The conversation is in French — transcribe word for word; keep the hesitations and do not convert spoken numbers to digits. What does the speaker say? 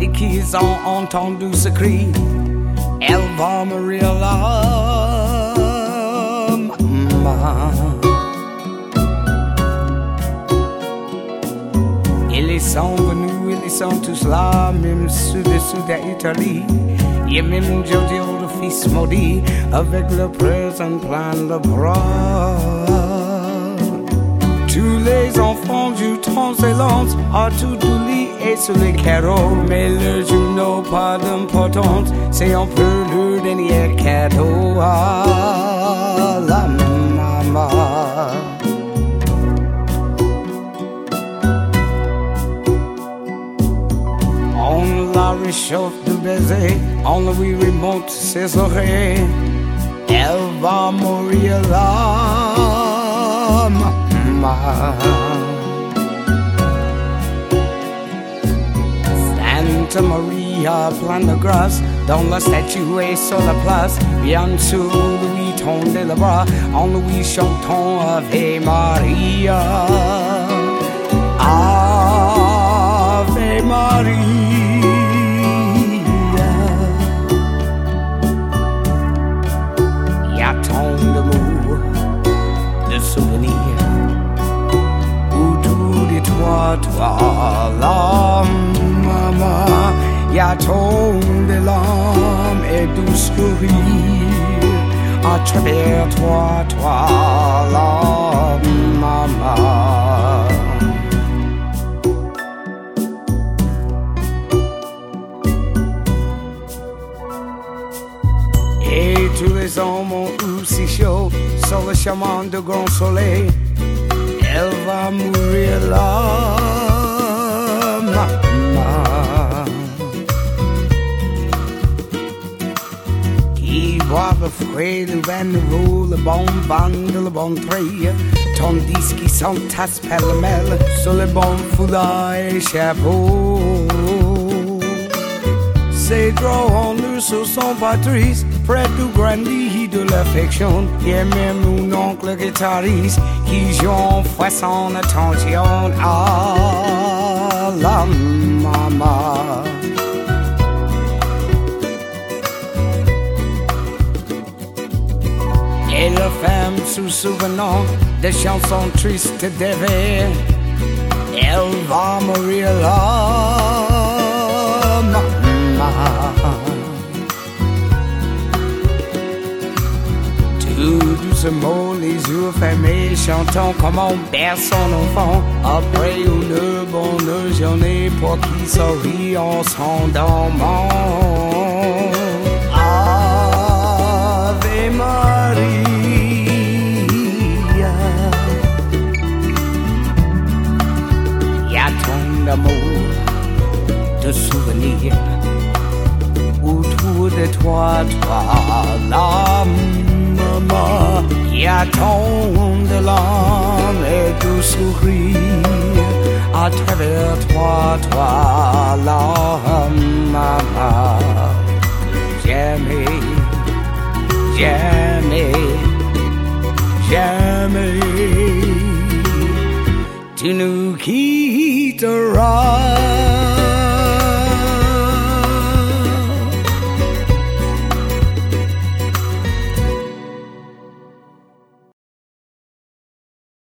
et qu'ils ont entendu ce cri. Elle va mourir là. Ils sont venus, ils sont tous là, même sous-dessous d'Italie. Et même Jojo, le fils maudit, avec le présent plein le bras. Tous les enfants du temps s'élancent à tout lit et sur les carreaux. Mais le jour n'a pas d'importance, c'est un peu le dernier cadeau à la maman. On la réchauffe de baiser, on lui remonte ses oreilles. Elle va mourir là, maman. Santa Maria, plein de grâce, dans la statue et sur la place. Bien sûr, lui tendait le bras, en lui chantant Ave Maria. Ave Maria. Toi, toi, la maman, y'a tant de larmes et doux sourires à travers toi, toi, la maman. Et tous les hommes ont eu si chaud sur le chemin de grand soleil. Elle va mourir là, maman. Qui boit le frais, le vin nouveau, le bon vin de le bon trait, tandis qu'ils s'entassent pêle-mêle sur le bon foulard et chapeau. Ces drôles nous se sont pas tristes, près du grandi de l'affection. Et même mon oncle guitariste qui joue en faisant attention à la maman. Et la femme se souvenant des chansons tristes d'Ève, elle va mourir là, maman. Tout doucement, les yeux fermés, chantant comme on berce son enfant. Après une bonne journée pour qui sourit en s'endormant. Ave Maria. Y'a tant d'amour, de souvenirs autour de toi, toi, la maman. Y'a tant de larmes et de sourires à travers toi, toi, la maman. Jamais, jamais.